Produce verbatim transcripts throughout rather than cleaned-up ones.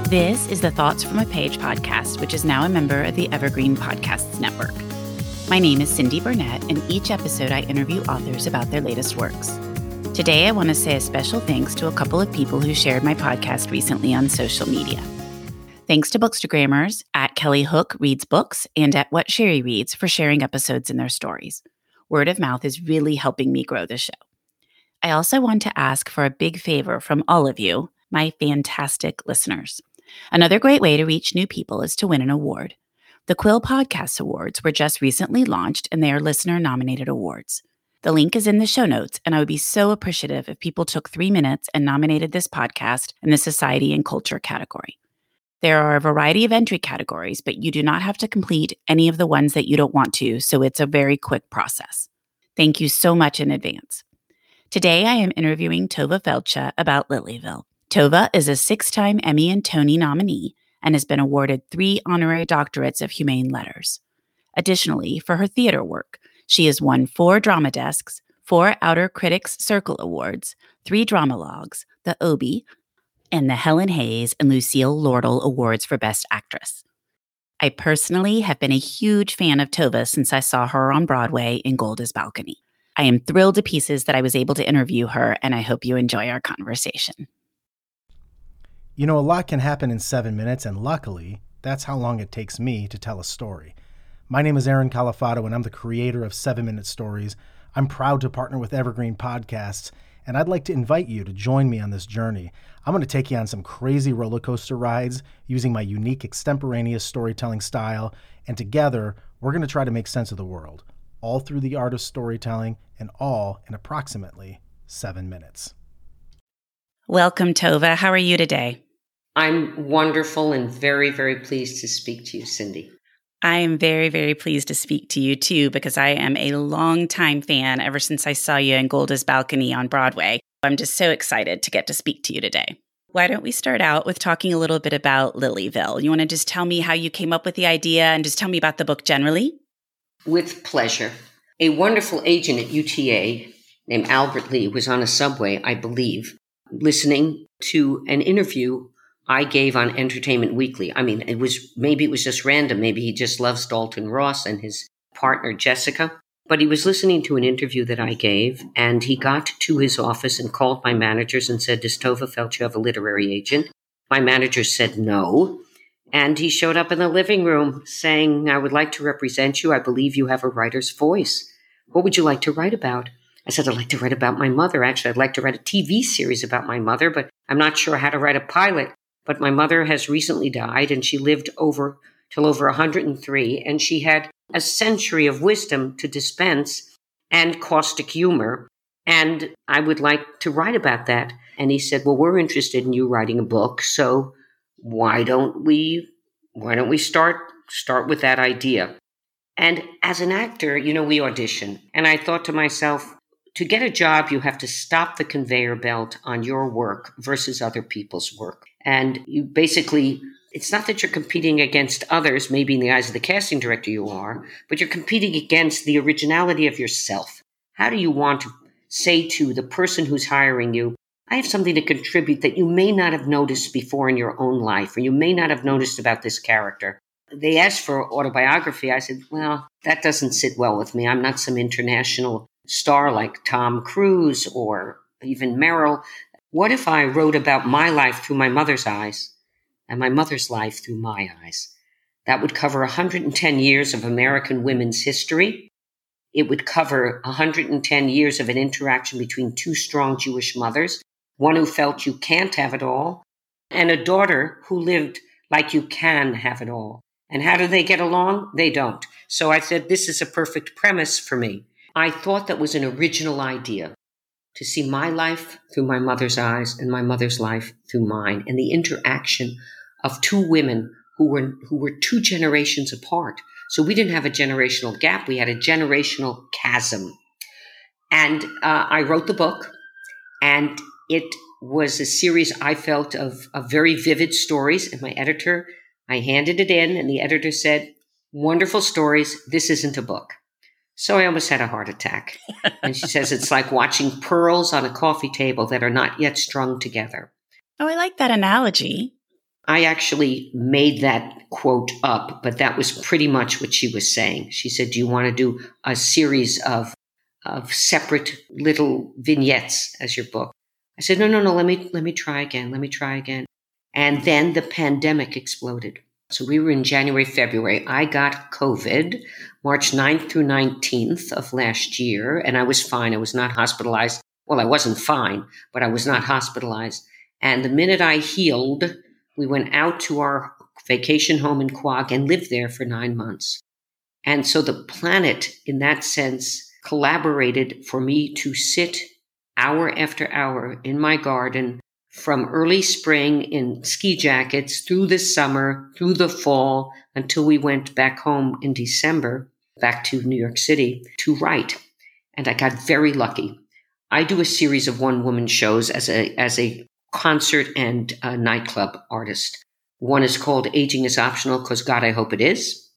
This is the Thoughts from a Page podcast, which is now a member of the Evergreen Podcasts Network. My name is Cindy Burnett, and each episode I interview authors about their latest works. Today, I want to say a special thanks to a couple of people who shared my podcast recently on social media. Thanks to Bookstagrammers, at Kelly Hook Reads Books, and at What Sherry Reads for sharing episodes and their stories. Word of mouth is really helping me grow the show. I also want to ask for a big favor from all of you, my fantastic listeners. Another great way to reach new people is to win an award. The Quill Podcast Awards were just recently launched, and they are listener-nominated awards. The link is in the show notes, and I would be so appreciative if people took three minutes and nominated this podcast in the Society and Culture category. There are a variety of entry categories, but you do not have to complete any of the ones that you don't want to, so it's a very quick process. Thank you so much in advance. Today, I am interviewing Tova Feldscha about Lilyville. Tova is a six-time Emmy and Tony nominee and has been awarded three honorary doctorates of humane letters. Additionally, for her theater work, she has won four Drama Desks, four Outer Critics Circle Awards, three Dramalogues, the Obie, and the Helen Hayes and Lucille Lortel Awards for Best Actress. I personally have been a huge fan of Tova since I saw her on Broadway in Golda's Balcony. I am thrilled to pieces that I was able to interview her, and I hope you enjoy our conversation. You know, a lot can happen in seven minutes, and luckily, that's how long it takes me to tell a story. My name is Aaron Califato, and I'm the creator of seven minute Stories. I'm proud to partner with Evergreen Podcasts, and I'd like to invite you to join me on this journey. I'm going to take you on some crazy roller coaster rides using my unique extemporaneous storytelling style, and together, we're going to try to make sense of the world, all through the art of storytelling, and all in approximately seven minutes. Welcome, Tova. How are you today? I'm wonderful and very, very pleased to speak to you, Cindy. I am very, very pleased to speak to you, too, because I am a longtime fan ever since I saw you in Golda's Balcony on Broadway. I'm just so excited to get to speak to you today. Why don't we start out with talking a little bit about Lilyville? You want to just tell me how you came up with the idea and just tell me about the book generally? With pleasure. A wonderful agent at U T A named Albert Lee was on a subway, I believe, listening to an interview I gave on Entertainment Weekly. I mean, it was maybe it was just random. Maybe he just loves Dalton Ross and his partner, Jessica. But he was listening to an interview that I gave, and he got to his office and called my managers and said, "Does Tova Feldscha have a literary agent?" My manager said no. And he showed up in the living room saying, "I would like to represent you. I believe you have a writer's voice. What would you like to write about?" I said, "I'd like to write about my mother. Actually, I'd like to write a T V series about my mother, but I'm not sure how to write a pilot. But my mother has recently died, and she lived over till over one hundred three, and she had a century of wisdom to dispense and caustic humor, and I would like to write about that." And he said, "Well, we're interested in you writing a book, so why don't we why don't we start start with that idea?" And as an actor, you know, we audition, and I thought to myself, to get a job, you have to stop the conveyor belt on your work versus other people's work. And you basically, it's not that you're competing against others, maybe in the eyes of the casting director you are, but you're competing against the originality of yourself. How do you want to say to the person who's hiring you, "I have something to contribute that you may not have noticed before in your own life, or you may not have noticed about this character"? They asked for autobiography. I said, well, that doesn't sit well with me. I'm not some international star like Tom Cruise or even Meryl. What if I wrote about my life through my mother's eyes and my mother's life through my eyes? That would cover one hundred ten years of American women's history. It would cover one hundred ten years of an interaction between two strong Jewish mothers, one who felt you can't have it all, and a daughter who lived like you can have it all. And how do they get along? They don't. So I said, this is a perfect premise for me. I thought that was an original idea, to see my life through my mother's eyes and my mother's life through mine, and the interaction of two women who were who were two generations apart. So we didn't have a generational gap. We had a generational chasm. And uh, I wrote the book, and it was a series I felt of, of very vivid stories. And my editor, I handed it in, and the editor said, "Wonderful stories. This isn't a book." So I almost had a heart attack. And she says, it's like watching pearls on a coffee table that are not yet strung together. Oh, I like that analogy. I actually made that quote up, but that was pretty much what she was saying. She said, do you want to do a series of of separate little vignettes as your book? I said, no, no, no, let me let me try again. Let me try again. And then the pandemic exploded. So we were in January, February. I got COVID March ninth through nineteenth of last year, and I was fine. I was not hospitalized. Well, I wasn't fine, but I was not hospitalized. And the minute I healed, we went out to our vacation home in Quogue and lived there for nine months. And so the planet, in that sense, collaborated for me to sit hour after hour in my garden from early spring in ski jackets through the summer, through the fall, until we went back home in December, back to New York City, to write. And I got very lucky. I do a series of one-woman shows as a as a concert and a nightclub artist. One is called Aging is Optional, because God, I hope it is.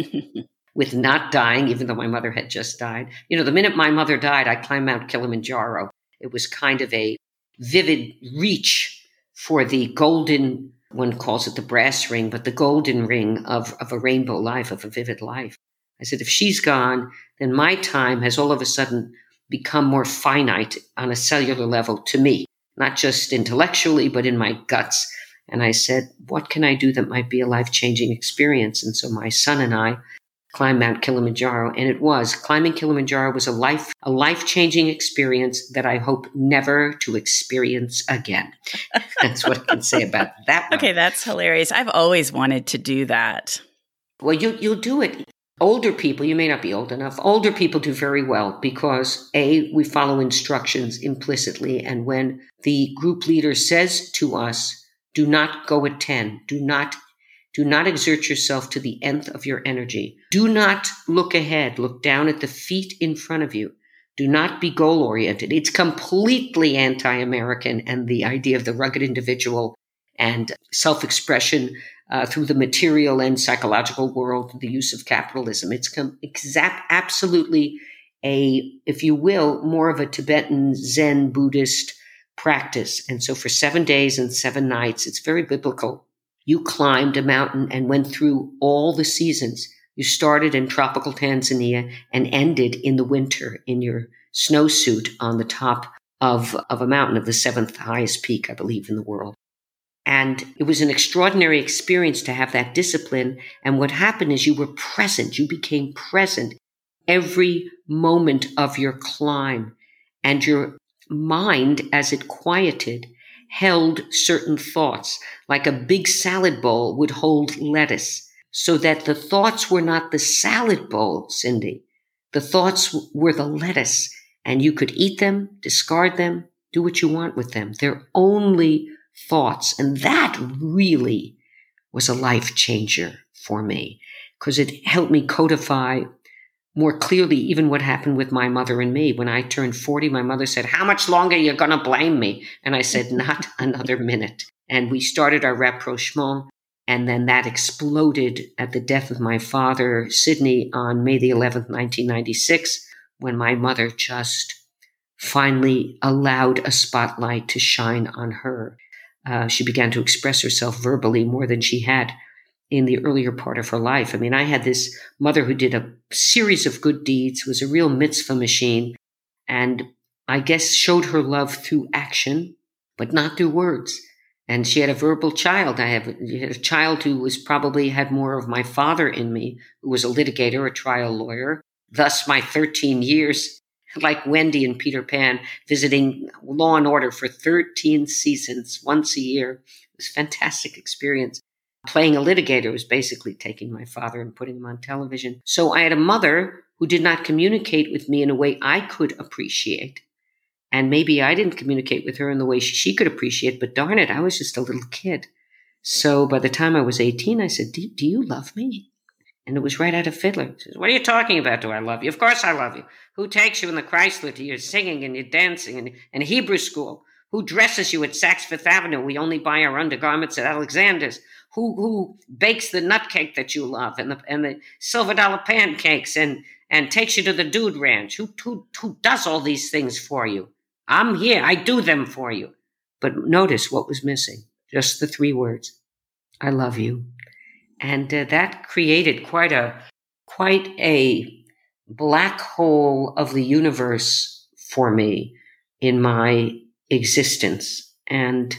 With not dying, even though my mother had just died. You know, the minute my mother died, I climbed Mount Kilimanjaro. It was kind of a vivid reach for the golden, one calls it the brass ring, but the golden ring of, of a rainbow life, of a vivid life. I said, if she's gone, then my time has all of a sudden become more finite on a cellular level to me, not just intellectually, but in my guts. And I said, what can I do that might be a life-changing experience? And so my son and I climbed Mount Kilimanjaro, and it was. Climbing Kilimanjaro was a life, a life-changing experience that I hope never to experience again. That's what I can say about that one. Okay, that's hilarious. I've always wanted to do that. Well, you, you'll do it. Older people, you may not be old enough, older people do very well because, A, we follow instructions implicitly, and when the group leader says to us, do not go at ten, do not Do not exert yourself to the nth of your energy. Do not look ahead. Look down at the feet in front of you. Do not be goal-oriented. It's completely anti-American, and the idea of the rugged individual and self-expression uh, through the material and psychological world, the use of capitalism. It's com- exact, absolutely a, if you will, more of a Tibetan Zen Buddhist practice. And so for seven days and seven nights, it's very biblical. You climbed a mountain and went through all the seasons. You started in tropical Tanzania and ended in the winter in your snowsuit on the top of, of a mountain, of the seventh highest peak, I believe, in the world. And it was an extraordinary experience to have that discipline. And what happened is you were present. You became present every moment of your climb. And your mind, as it quieted, held certain thoughts, like a big salad bowl would hold lettuce, so that the thoughts were not the salad bowl, Cindy. The thoughts were the lettuce, and you could eat them, discard them, do what you want with them. They're only thoughts. And that really was a life changer for me, because it helped me codify more clearly even what happened with my mother and me. When I turned forty, my mother said, how much longer are you going to blame me? And I said, not another minute. And we started our rapprochement. And then that exploded at the death of my father, Sidney, on May the eleventh, nineteen ninety-six, when my mother just finally allowed a spotlight to shine on her. Uh, she began to express herself verbally more than she had in the earlier part of her life. I mean, I had this mother who did a series of good deeds, was a real mitzvah machine, and I guess showed her love through action, but not through words. And she had a verbal child. I have a child who was probably had more of my father in me, who was a litigator, a trial lawyer. Thus, my thirteen years, like Wendy and Peter Pan, visiting Law and Order for thirteen seasons, once a year. It was a fantastic experience. Playing a litigator was basically taking my father and putting him on television. So I had a mother who did not communicate with me in a way I could appreciate. And maybe I didn't communicate with her in the way she could appreciate, but darn it, I was just a little kid. So by the time I was eighteen, I said, do, do you love me? And it was right out of Fiddler. She says, what are you talking about? Do I love you? Of course I love you. Who takes you in the Chrysler to your singing and your dancing and, and Hebrew school? Who dresses you at Saks Fifth Avenue? We only buy our undergarments at Alexander's. Who who bakes the nut cake that you love and the and the silver dollar pancakes and, and takes you to the Dude Ranch? Who, who who does all these things for you? I'm here. I do them for you. But notice what was missing. Just the three words. I love you. And uh, that created quite a quite a black hole of the universe for me in my existence, and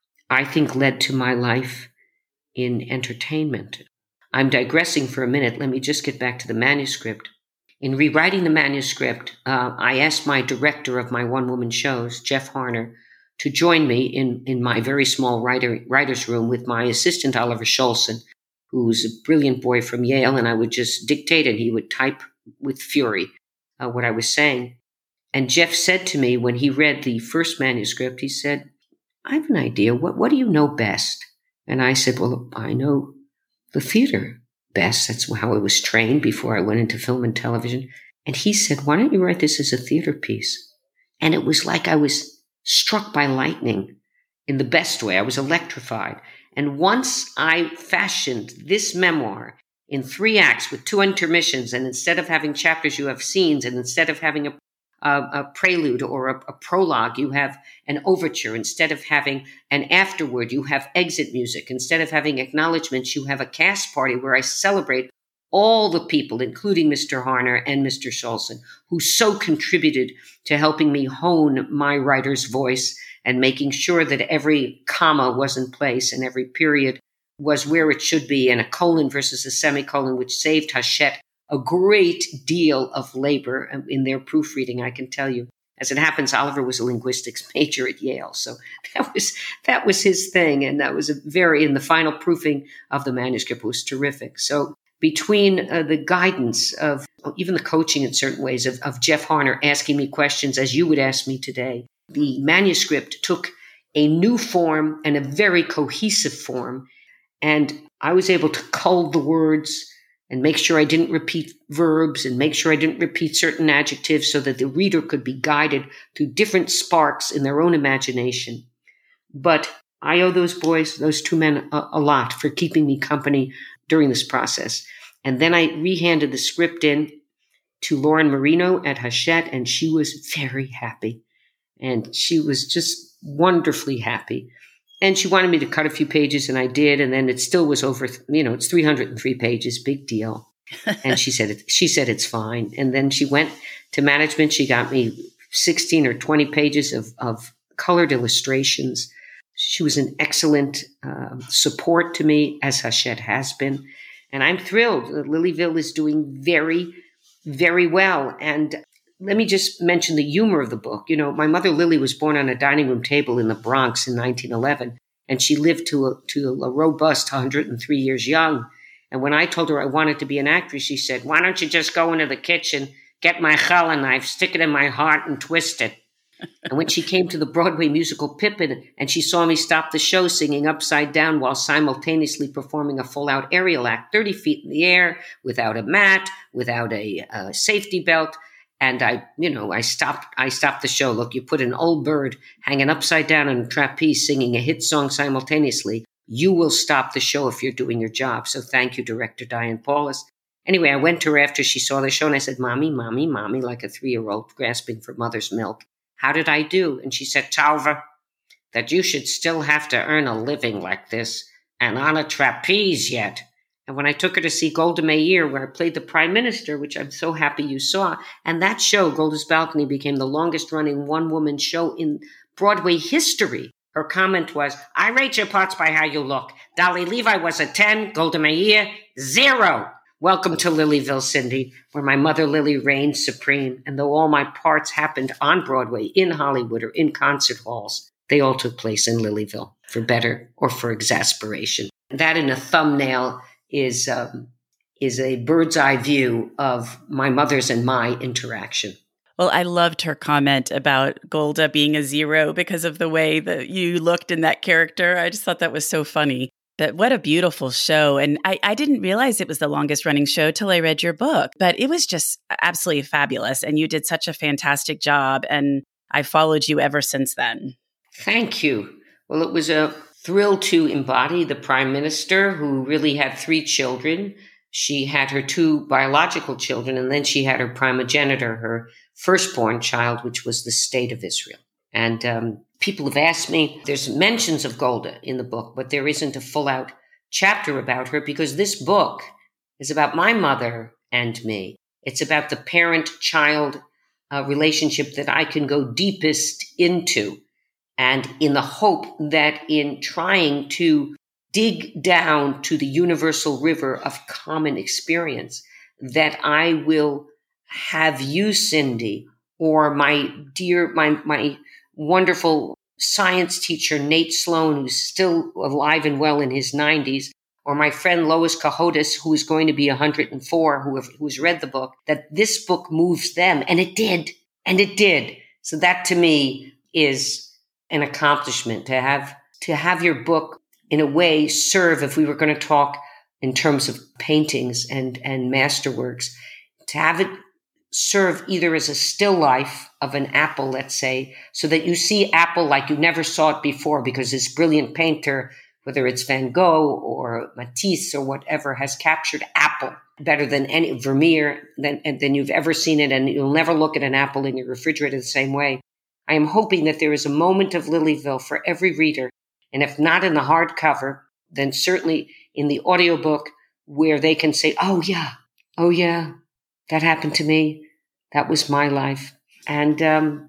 I think led to my life in entertainment. I'm digressing for a minute. Let me just get back to the manuscript. In rewriting the manuscript, uh, I asked my director of my one-woman shows, Jeff Harner, to join me in, in my very small writer, writer's room with my assistant, Oliver Scholson, who's a brilliant boy from Yale, and I would just dictate and he would type with fury uh, what I was saying. And Jeff said to me when he read the first manuscript, he said, I have an idea. What, what do you know best? And I said, well, I know the theater best. That's how I was trained before I went into film and television. And he said, why don't you write this as a theater piece? And it was like I was struck by lightning in the best way. I was electrified. And once I fashioned this memoir in three acts with two intermissions, and instead of having chapters, you have scenes, and instead of having a, a, a prelude or a, a prologue, you have an overture. Instead of having an afterword, you have exit music. Instead of having acknowledgments, you have a cast party where I celebrate all the people, including Mister Harner and Mister Scholson, who so contributed to helping me hone my writer's voice and making sure that every comma was in place and every period was where it should be, and a colon versus a semicolon, which saved Hachette a great deal of labor in their proofreading, I can tell you. As it happens, Oliver was a linguistics major at Yale, so that was that was his thing, and that was a very, in the final proofing of the manuscript was terrific. So between uh, the guidance of, even the coaching in certain ways, of, of Jeff Harner asking me questions as you would ask me today, the manuscript took a new form and a very cohesive form. And I was able to cull the words and make sure I didn't repeat verbs and make sure I didn't repeat certain adjectives so that the reader could be guided through different sparks in their own imagination. But I owe those boys, those two men, a, a lot for keeping me company during this process. And then I rehanded the script in to Lauren Marino at Hachette, and she was very happy. And she was just wonderfully happy. And she wanted me to cut a few pages, and I did. And then it still was over, you know, it's three hundred three pages, big deal. And she said, it, she said, it's fine. And then she went to management. She got me sixteen or twenty pages of, of colored illustrations. She was an excellent uh, support to me, as Hachette has been. And I'm thrilled. Lilyville is doing very, very well. And let me just mention the humor of the book. You know, my mother, Lily, was born on a dining room table in the Bronx in nineteen eleven, and she lived to a, to a robust one hundred three years young. And when I told her I wanted to be an actress, she said, why don't you just go into the kitchen, get my challah knife, stick it in my heart, and twist it? And when she came to the Broadway musical Pippin, and she saw me stop the show singing Upside Down while simultaneously performing a full-out aerial act, thirty feet in the air, without a mat, without a uh, safety belt, and I, you know, I stopped, I stopped the show. Look, you put an old bird hanging upside down on a trapeze singing a hit song simultaneously. You will stop the show if you're doing your job. So thank you, Director Diane Paulus. Anyway, I went to her after she saw the show, and I said, Mommy, Mommy, Mommy, like a three-year-old grasping for mother's milk. How did I do? And she said, Talva, that you should still have to earn a living like this and on a trapeze yet. And when I took her to see Golda Meir, where I played the prime minister, which I'm so happy you saw, and that show, Golda's Balcony, became the longest-running one-woman show in Broadway history. Her comment was, I rate your parts by how you look. Dolly Levi was a ten, Golda Meir, zero. Welcome to Lilyville, Cindy, where my mother Lily reigned supreme. And though all my parts happened on Broadway, in Hollywood, or in concert halls, they all took place in Lilyville, for better or for exasperation. That in a thumbnail is um, is a bird's eye view of my mother's and my interaction. Well, I loved her comment about Golda being a zero because of the way that you looked in that character. I just thought that was so funny. But what a beautiful show. And I, I didn't realize it was the longest running show till I read your book, but it was just absolutely fabulous. And you did such a fantastic job. And I followed you ever since then. Thank you. Well, it was a thrill to embody the prime minister who really had three children. She had her two biological children, and then she had her primogenitor, her firstborn child, which was the state of Israel. And um, people have asked me, there's mentions of Golda in the book, but there isn't a full-out chapter about her because this book is about my mother and me. It's about the parent-child uh, relationship that I can go deepest into. And in the hope that in trying to dig down to the universal river of common experience, that I will have you, Cindy, or my dear, my, my wonderful science teacher, Nate Sloan, who's still alive and well in his nineties, or my friend Lois Cahotis, who is going to be one hundred four, who have, who's read the book, that this book moves them. And it did. And it did. So that to me is an accomplishment, to have, to have your book in a way serve, if we were going to talk in terms of paintings and, and masterworks, to have it serve either as a still life of an apple, let's say, so that you see apple like you never saw it before because this brilliant painter, whether it's Van Gogh or Matisse or whatever, has captured apple better than any Vermeer than, than you've ever seen it. And you'll never look at an apple in your refrigerator the same way. I am hoping that there is a moment of Lilyville for every reader. And if not in the hardcover, then certainly in the audiobook where they can say, oh yeah, oh yeah, that happened to me. That was my life. And um,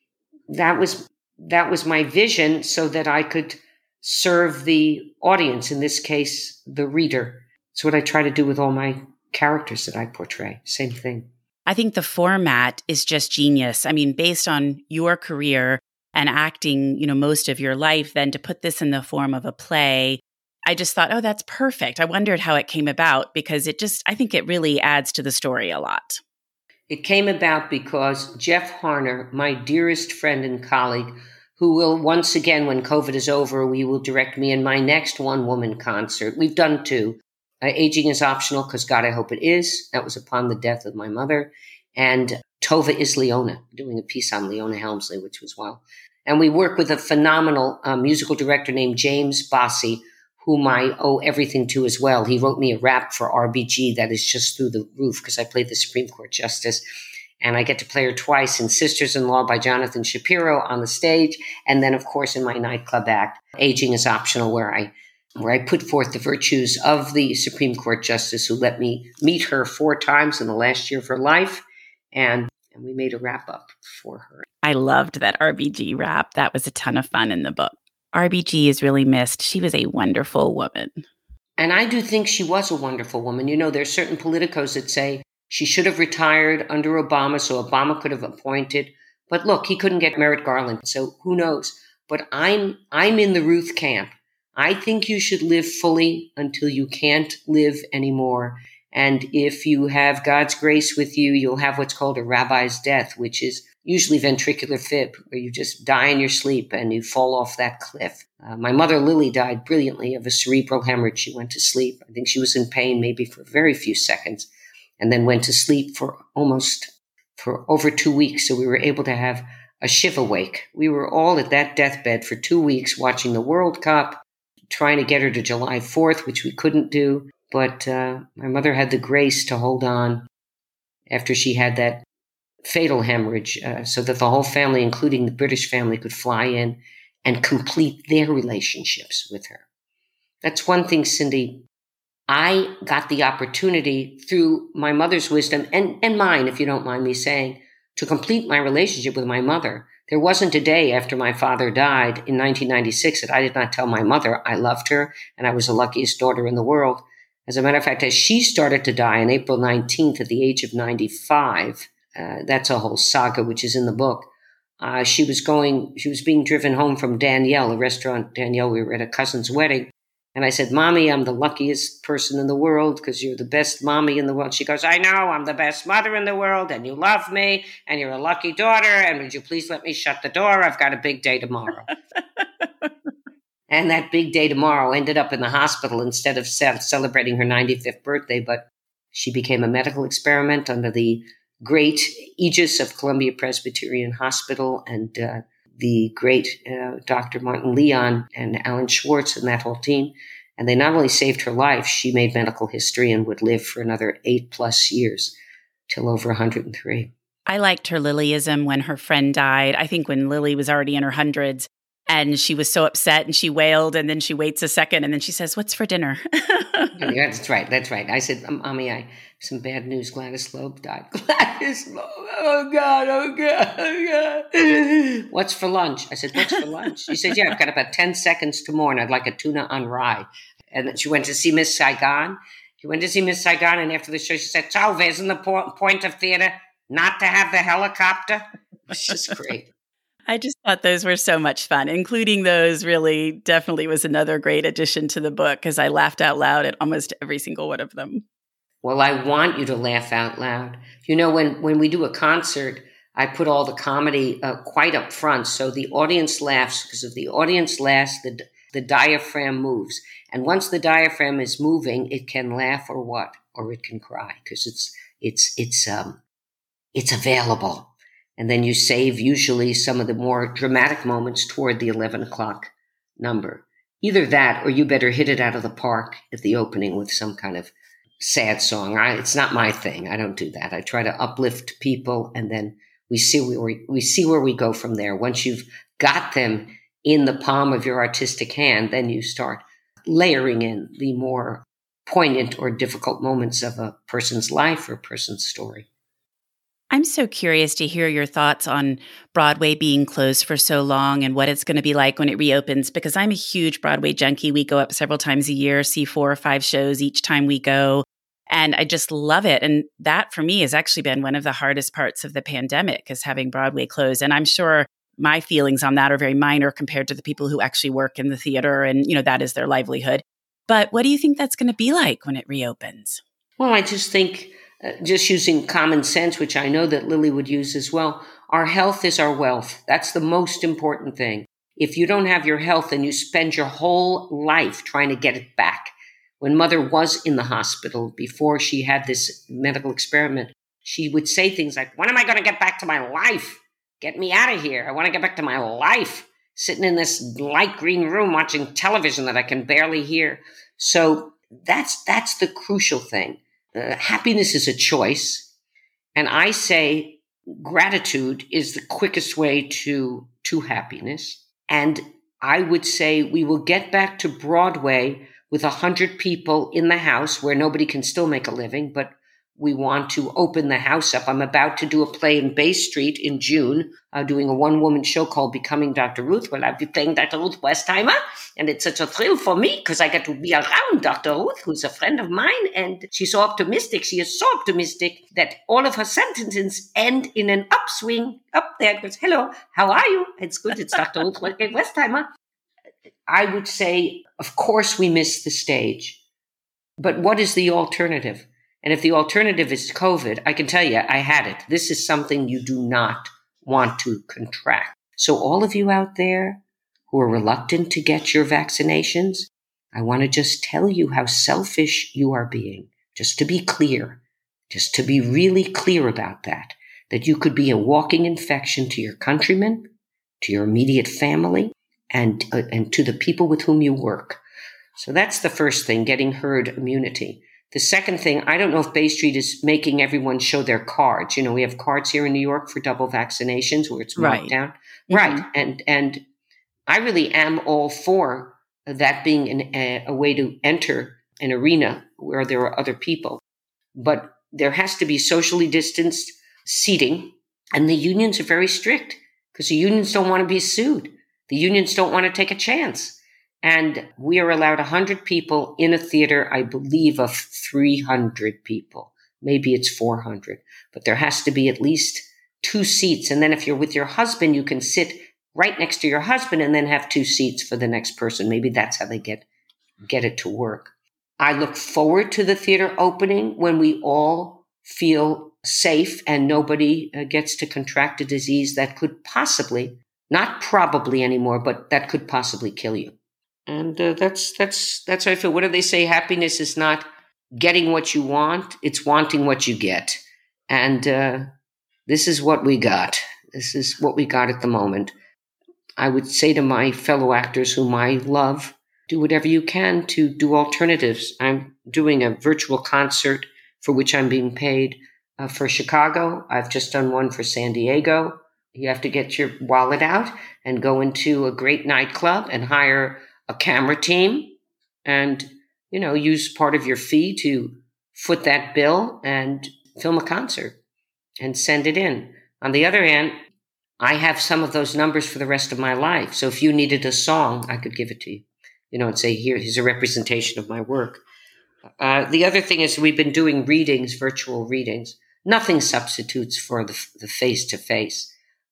that was that was my vision so that I could serve the audience, in this case, the reader. It's what I try to do with all my characters that I portray. Same thing. I think the format is just genius. I mean, based on your career and acting, you know, most of your life, then to put this in the form of a play, I just thought, oh, that's perfect. I wondered how it came about because it just, I think it really adds to the story a lot. It came about because Jeff Harner, my dearest friend and colleague, who will once again, when COVID is over, we will direct me in my next one-woman concert. We've done two. Uh, Aging is Optional, because God, I hope it is. That was upon the death of my mother. And Tova is Leona, doing a piece on Leona Helmsley, which was wild. And we work with a phenomenal uh, musical director named James Bossy, whom I owe everything to as well. He wrote me a rap for R B G that is just through the roof because I played the Supreme Court Justice. And I get to play her twice in Sisters-in-Law by Jonathan Shapiro on the stage. And then, of course, in my nightclub act, Aging is Optional, where I where I put forth the virtues of the Supreme Court Justice who let me meet her four times in the last year of her life. And, and we made a wrap up for her. I loved that R B G rap. That was a ton of fun in the book. R B G is really missed. She was a wonderful woman. And I do think she was a wonderful woman. You know, there's certain politicos that say she should have retired under Obama so Obama could have appointed. But look, he couldn't get Merrick Garland, so who knows? But I'm I'm in the Ruth camp. I think you should live fully until you can't live anymore. And if you have God's grace with you, you'll have what's called a rabbi's death, which is usually ventricular fib, where you just die in your sleep and you fall off that cliff. Uh, my mother, Lily, died brilliantly of a cerebral hemorrhage. She went to sleep. I think she was in pain maybe for very few seconds and then went to sleep for almost for over two weeks. So we were able to have a shiva wake. We were all at that deathbed for two weeks watching the World Cup, trying to get her to July fourth, which we couldn't do. But uh, my mother had the grace to hold on after she had that fatal hemorrhage uh, so that the whole family, including the British family, could fly in and complete their relationships with her. That's one thing, Cindy. I got the opportunity through my mother's wisdom and, and mine, if you don't mind me saying, to complete my relationship with my mother. There wasn't a day after my father died in nineteen ninety-six that I did not tell my mother I loved her and I was the luckiest daughter in the world. As a matter of fact, as she started to die on April nineteenth at the age of ninety-five, uh, that's a whole saga which is in the book. Uh, she was going, she was being driven home from Danielle, a restaurant, Danielle, we were at a cousin's wedding. And I said, Mommy, I'm the luckiest person in the world because you're the best mommy in the world. She goes, I know, I'm the best mother in the world and you love me and you're a lucky daughter. And would you please let me shut the door? I've got a big day tomorrow. And that big day tomorrow ended up in the hospital instead of celebrating her ninety-fifth birthday. But she became a medical experiment under the great aegis of Columbia Presbyterian Hospital and uh, the great uh, Doctor Martin Leon and Alan Schwartz and that whole team. And they not only saved her life, she made medical history and would live for another eight plus years till over one hundred three. I liked her Lilyism when her friend died. I think when Lily was already in her hundreds. And she was so upset and she wailed, and then she waits a second and then she says, "What's for dinner?" Yeah, that's right. That's right. I said, Mommy, I some bad news. Gladys Loeb died. Gladys Loeb. Oh, God. Oh, God. Oh, God. What's for lunch? I said, what's for lunch? She said, yeah, I've got about ten seconds to more, and I'd like a tuna on rye. And then she went to see Miss Saigon. She went to see Miss Saigon, and after the show, she said, so, isn't the po- point of theater not to have the helicopter? It's just great. I just thought those were so much fun. Including those really definitely was another great addition to the book, because I laughed out loud at almost every single one of them. Well, I want you to laugh out loud. You know, when, when we do a concert, I put all the comedy uh, quite up front, so the audience laughs, because if the audience laughs, the, the diaphragm moves. And once the diaphragm is moving, it can laugh or what? Or it can cry, because it's, it's, it's, um, it's available. And then you save usually some of the more dramatic moments toward the eleven o'clock number. Either that, or you better hit it out of the park at the opening with some kind of sad song. I, it's not my thing. I don't do that. I try to uplift people, and then we see where we, we see where we go from there. Once you've got them in the palm of your artistic hand, then you start layering in the more poignant or difficult moments of a person's life or person's story. I'm so curious to hear your thoughts on Broadway being closed for so long and what it's going to be like when it reopens, because I'm a huge Broadway junkie. We go up several times a year, see four or five shows each time we go, and I just love it. And that for me has actually been one of the hardest parts of the pandemic, is having Broadway closed. And I'm sure my feelings on that are very minor compared to the people who actually work in the theater, and you know that is their livelihood. But what do you think that's going to be like when it reopens? Well, I just think Uh, just using common sense, which I know that Lily would use as well, our health is our wealth. That's the most important thing. If you don't have your health and you spend your whole life trying to get it back. When Mother was in the hospital before she had this medical experiment, she would say things like, when am I going to get back to my life? Get me out of here. I want to get back to my life. Sitting in this light green room watching television that I can barely hear. So that's that's the crucial thing. Uh, happiness is a choice. And I say gratitude is the quickest way to, to happiness. And I would say we will get back to Broadway with a hundred people in the house where nobody can still make a living, but we want to open the house up. I'm about to do a play in Bay Street in June, uh, doing a one-woman show called Becoming Doctor Ruth, where I'll be playing Doctor Ruth Westheimer. And it's such a thrill for me because I get to be around Doctor Ruth, who's a friend of mine. And she's so optimistic. She is so optimistic that all of her sentences end in an upswing up there. Goes, hello, how are you? It's good. It's Doctor Ruth Westheimer. I would say, of course, we miss the stage. But what is the alternative? And if the alternative is COVID, I can tell you, I had it. This is something you do not want to contract. So all of you out there who are reluctant to get your vaccinations, I want to just tell you how selfish you are being. Just to be clear, just to be really clear about that, that you could be a walking infection to your countrymen, to your immediate family, and, uh, and to the people with whom you work. So that's the first thing, getting herd immunity. The second thing, I don't know if Bay Street is making everyone show their cards. You know, we have cards here in New York for double vaccinations where it's marked right. down. Mm-hmm. Right. And and I really am all for that being an, a, a way to enter an arena where there are other people. But there has to be socially distanced seating. And the unions are very strict because the unions don't want to be sued. The unions don't want to take a chance. And we are allowed one hundred people in a theater, I believe, of three hundred people. Maybe it's four hundred. But there has to be at least two seats. And then if you're with your husband, you can sit right next to your husband and then have two seats for the next person. Maybe that's how they get, get it to work. I look forward to the theater opening when we all feel safe and nobody uh, gets to contract a disease that could possibly, not probably anymore, but that could possibly kill you. And uh, that's that's that's how I feel. What do they say? Happiness is not getting what you want; it's wanting what you get. And uh, this is what we got. This is what we got at the moment. I would say to my fellow actors, whom I love, do whatever you can to do alternatives. I'm doing a virtual concert for which I'm being paid uh, for Chicago. I've just done one for San Diego, You have to get your wallet out and go into a great nightclub and hire a camera team and, you know, use part of your fee to foot that bill and film a concert and send it in. On the other hand, I have some of those numbers for the rest of my life. So if you needed a song, I could give it to you, you know, and say, here, here's a representation of my work. Uh, the other thing is we've been doing readings, virtual readings. Nothing substitutes for the, the face-to-face.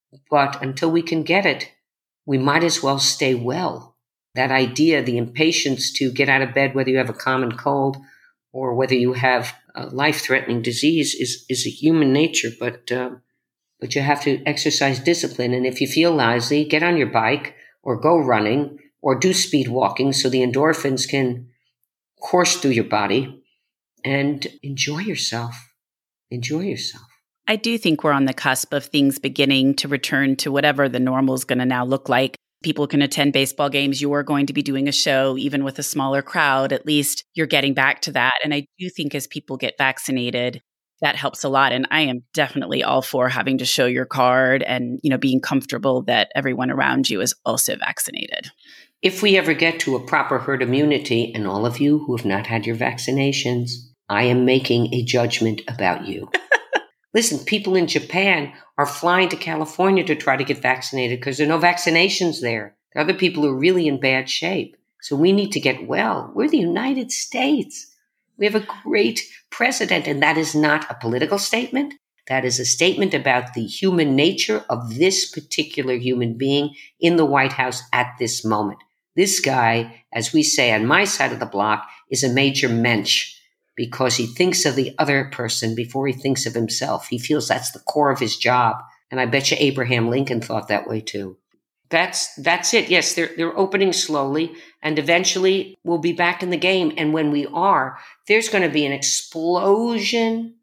But until we can get it, we might as well stay well. That idea, the impatience to get out of bed, whether you have a common cold or whether you have a life-threatening disease, is, is a human nature. But uh, but you have to exercise discipline. And if you feel lousy, get on your bike or go running or do speed walking so the endorphins can course through your body and enjoy yourself. Enjoy yourself. I do think we're on the cusp of things beginning to return to whatever the normal is going to now look like. People can attend baseball games. You are going to be doing a show, even with a smaller crowd. At least you're getting back to that. And I do think as people get vaccinated, that helps a lot. And I am definitely all for having to show your card and, you know, being comfortable that everyone around you is also vaccinated. If we ever get to a proper herd immunity, and all of you who have not had your vaccinations, I am making a judgment about you. Listen, people in Japan are flying to California to try to get vaccinated because there are no vaccinations there. There are other people who are really in bad shape. So we need to get well. We're the United States. We have a great president, and that is not a political statement. That is a statement about the human nature of this particular human being in the White House at this moment. This guy, as we say on my side of the block, is a major mensch, because he thinks of the other person before he thinks of himself. He feels that's the core of his job. And I bet you Abraham Lincoln thought that way too. That's that's it. Yes, they're they're opening slowly, and eventually we'll be back in the game. And when we are, there's going to be an explosion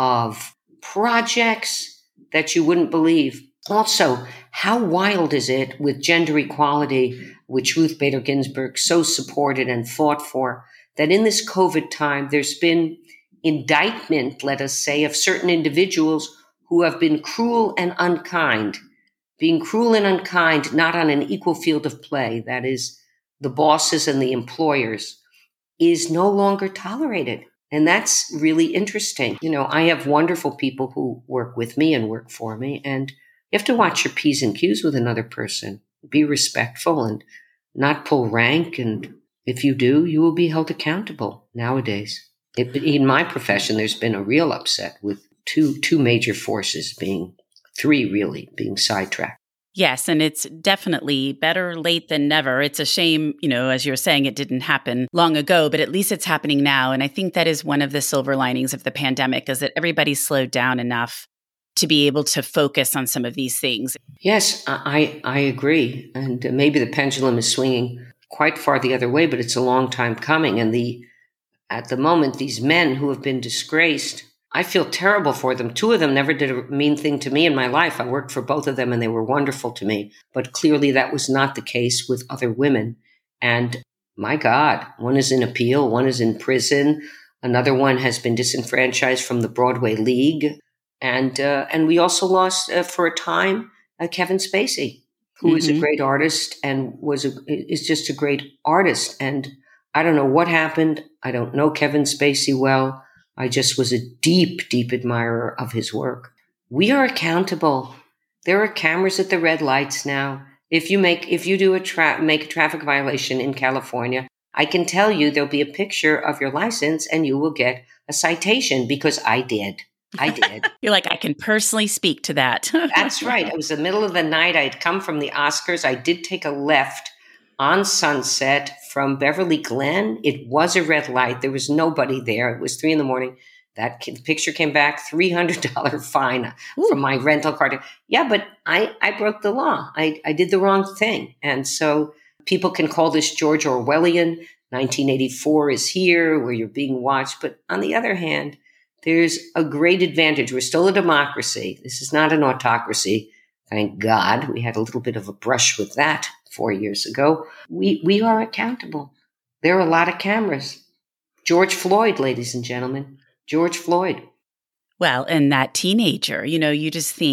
of projects that you wouldn't believe. Also, how wild is it with gender equality, which Ruth Bader Ginsburg so supported and fought for, that in this COVID time, there's been indictment, let us say, of certain individuals who have been cruel and unkind. Being cruel and unkind, not on an equal field of play, that is, the bosses and the employers, is no longer tolerated. And that's really interesting. You know, I have wonderful people who work with me and work for me, and you have to watch your P's and Q's with another person. Be respectful and not pull rank, and if you do, you will be held accountable nowadays. It, in my profession, there's been a real upset with two two major forces being, three really, being sidetracked. Yes, and it's definitely better late than never. It's a shame, you know, as you're saying, it didn't happen long ago, but at least it's happening now. And I think that is one of the silver linings of the pandemic, is that everybody slowed down enough to be able to focus on some of these things. Yes, I, I agree. And maybe the pendulum is swinging quite far the other way, but it's a long time coming. And the at the moment, these men who have been disgraced, I feel terrible for them. Two of them never did a mean thing to me in my life. I worked for both of them and they were wonderful to me. But clearly that was not the case with other women. And my God, one is in appeal, one is in prison. Another one has been disenfranchised from the Broadway League. And uh, and we also lost, uh, for a time, uh, Kevin Spacey, who mm-hmm. is a great artist and was a, is just a great artist. And I don't know what happened. I don't know Kevin Spacey well. I just was a deep, deep admirer of his work. We are accountable. There are cameras at the red lights now. If you make, if you do a tra- make a traffic violation in California, I can tell you there'll be a picture of your license and you will get a citation because I did. I did. You're like, I can personally speak to that. That's right. It was the middle of the night. I had come from the Oscars. I did take a left on Sunset from Beverly Glen. It was a red light. There was nobody there. It was three in the morning. That kid, the picture came back, three hundred dollars fine Ooh. From my rental car. Yeah, but I, I broke the law. I, I did the wrong thing. And so people can call this George Orwellian. nineteen eighty-four is here where you're being watched. But on the other hand, there's a great advantage. We're still a democracy. This is not an autocracy. Thank God. We had a little bit of a brush with that four years ago. We we are accountable. There are a lot of cameras. George Floyd, ladies and gentlemen. George Floyd. Well, and that teenager, you know, you just think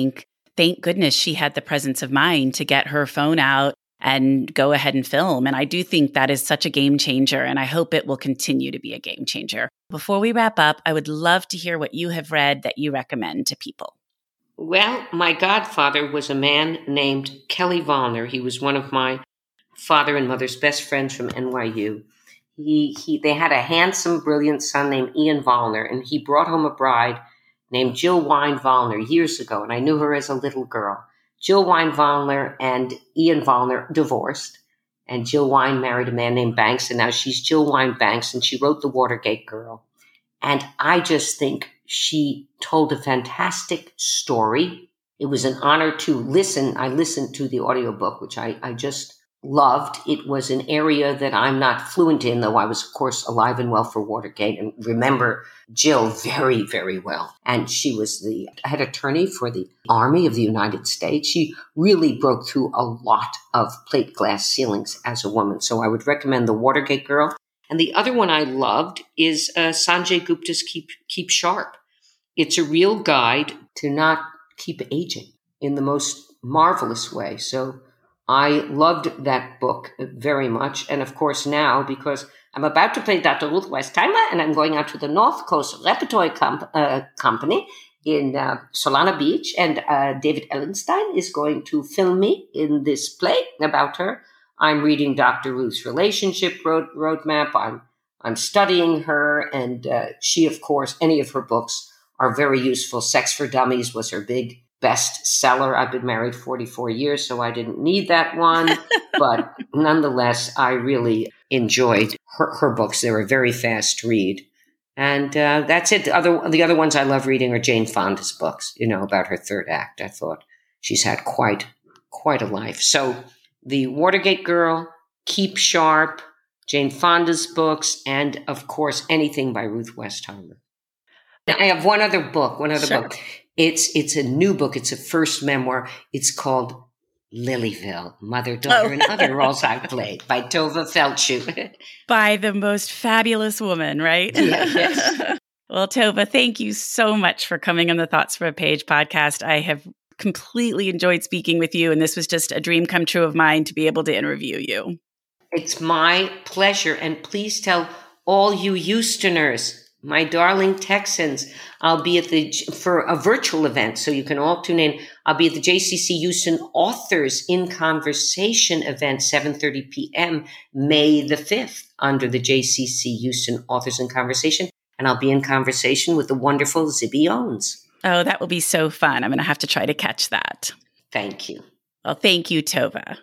thank goodness she had the presence of mind to get her phone out and go ahead and film. And I do think that is such a game changer, and I hope it will continue to be a game changer. Before we wrap up, I would love to hear what you have read that you recommend to people. Well, my godfather was a man named Kelly Vollner. He was one of my father and mother's best friends from N Y U. He, he, they had a handsome, brilliant son named Ian Vollner, and he brought home a bride named Jill Wine Vollner years ago, and I knew her as a little girl. Jill Wine Vollner and Ian Vollner divorced, and Jill Wine married a man named Banks, and now she's Jill Wine Banks, and she wrote The Watergate Girl. And I just think she told a fantastic story. It was an honor to listen. I listened to the audiobook, which I, I just loved. It was an area that I'm not fluent in, though I was, of course, alive and well for Watergate and remember Jill very, very well. And she was the head attorney for the Army of the United States. She really broke through a lot of plate glass ceilings as a woman. So I would recommend The Watergate Girl. And the other one I loved is uh, Sanjay Gupta's Keep, Keep Sharp. It's a real guide to not keep aging in the most marvelous way. So I loved that book very much. And of course now, because I'm about to play Doctor Ruth Westheimer and I'm going out to the North Coast Repertory Comp- uh, Company in uh, Solana Beach, and uh, David Ellenstein is going to film me in this play about her. I'm reading Doctor Ruth's relationship road, roadmap. I'm, I'm studying her, and uh, she, of course, any of her books are very useful. Sex for Dummies was her big bestseller. I've been married forty-four years, so I didn't need that one. But nonetheless, I really enjoyed her, her books. They were a very fast read. And uh, that's it. The other, the other ones I love reading are Jane Fonda's books, you know, about her third act. I thought she's had quite, quite a life. So The Watergate Girl, Keep Sharp, Jane Fonda's books, and, of course, anything by Ruth Westheimer. Now, I have one other book, one other Sure. book. It's it's a new book. It's a first memoir. It's called Lilyville, Mother, Daughter, Oh. and Other Roles I've Played by Tova Feldshuh. By the most fabulous woman, right? Yeah, yes. Well, Tova, thank you so much for coming on the Thoughts for a Page podcast. I have completely enjoyed speaking with you, and this was just a dream come true of mine to be able to interview you. It's my pleasure. And please tell all you Houstoners, my darling Texans, I'll be at the, for a virtual event, so you can all tune in. I'll be at the J C C Houston Authors in Conversation event, seven thirty p.m., May the fifth, under the J C C Houston Authors in Conversation. And I'll be in conversation with the wonderful Zibby Owens. Oh, that will be so fun. I'm going to have to try to catch that. Thank you. Well, thank you, Tova.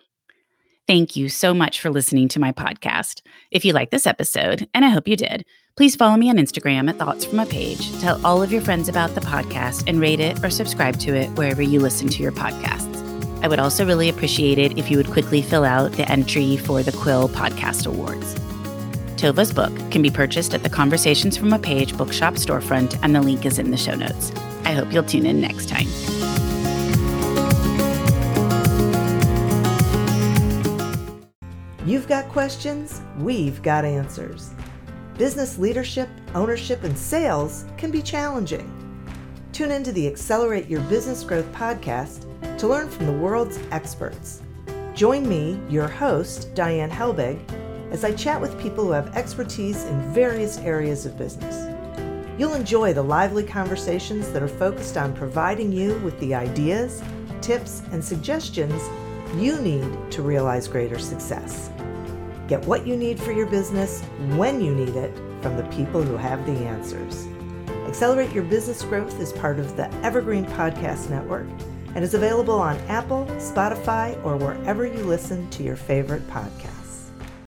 Thank you so much for listening to my podcast. If you like this episode, and I hope you did, please follow me on Instagram at Thoughts From A Page. Tell all of your friends about the podcast and rate it or subscribe to it wherever you listen to your podcasts. I would also really appreciate it if you would quickly fill out the entry for the Quill Podcast Awards. Tova's book can be purchased at the Conversations From A Page bookshop storefront, and the link is in the show notes. I hope you'll tune in next time. You've got questions, we've got answers. Business leadership, ownership, and sales can be challenging. Tune into the Accelerate Your Business Growth podcast to learn from the world's experts. Join me, your host, Diane Helbig, as I chat with people who have expertise in various areas of business. You'll enjoy the lively conversations that are focused on providing you with the ideas, tips, and suggestions you need to realize greater success. Get what you need for your business when you need it from the people who have the answers. Accelerate Your Business Growth is part of the Evergreen Podcast Network and is available on Apple, Spotify, or wherever you listen to your favorite podcast.